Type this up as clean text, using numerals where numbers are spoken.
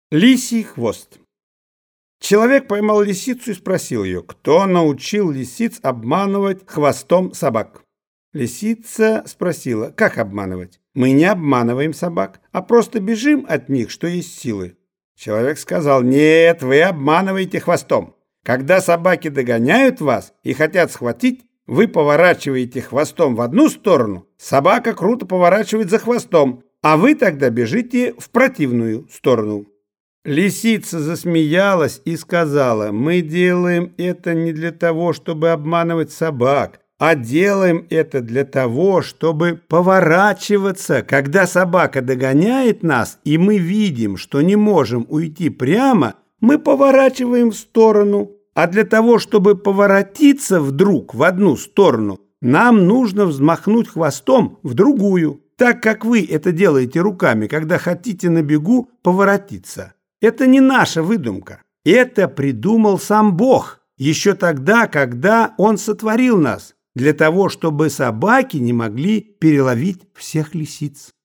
Лисий хвост. Человек поймал лисицу и спросил ее, кто научил лисиц обманывать хвостом собак. Лисица спросила, как обманывать? Мы не обманываем собак, а просто бежим от них, что есть силы. Человек сказал, нет, вы обманываете хвостом. Когда собаки догоняют вас и хотят схватить, вы поворачиваете хвостом в одну сторону, собака круто поворачивает за хвостом, а вы тогда бежите в противную сторону. Лисица засмеялась и сказала, мы делаем это не для того, чтобы обманывать собак, а делаем это для того, чтобы поворачиваться. Когда собака догоняет нас, и мы видим, что не можем уйти прямо, мы поворачиваем в сторону. А для того, чтобы поворотиться вдруг в одну сторону, нам нужно взмахнуть хвостом в другую, так как вы это делаете руками, когда хотите на бегу поворотиться. Это не наша выдумка. Это придумал сам Бог еще тогда, когда Он сотворил нас, для того, чтобы собаки не могли переловить всех лисиц.